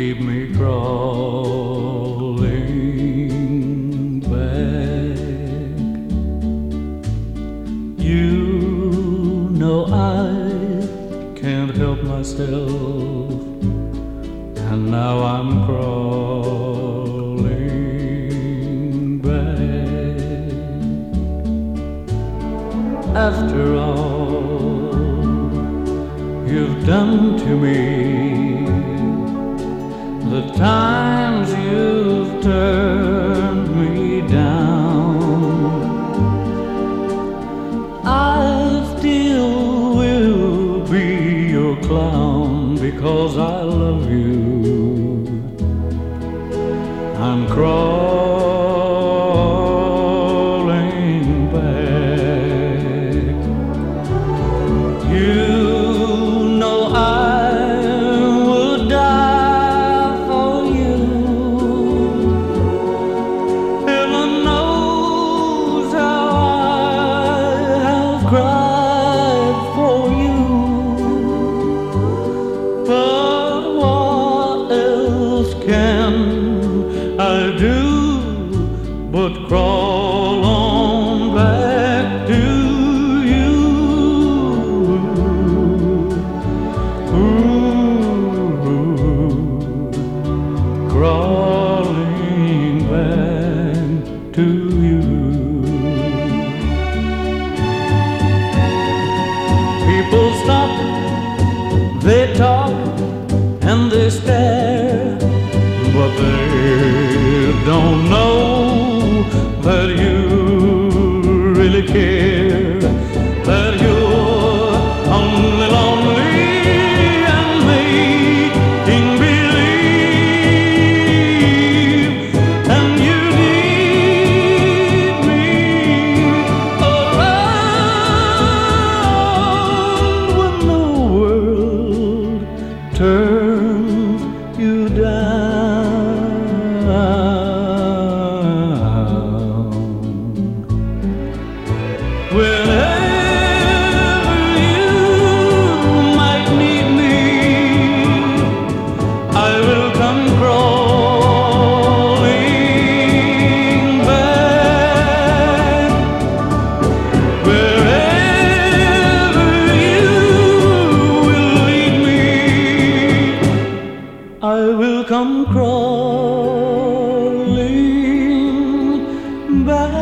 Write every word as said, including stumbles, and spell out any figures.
keep me crawling back. You know I can't help myself, and now I'm crawling back. After all you've done to me, the times you've turned me down, I still will be your clown because I love you. I'm crawling back. You know I would die for you. Heaven knows how I have cried for you. But what else can I do but crawl on back to you? Ooh, crawling back to you. People stop, they talk, and they stare, but they don't know that you really care, that you're only lonely and making believe, and you need me around when the world turns you down. Whenever you might need me, I will come crawling back. Wherever you will lead me, I will come crawling back.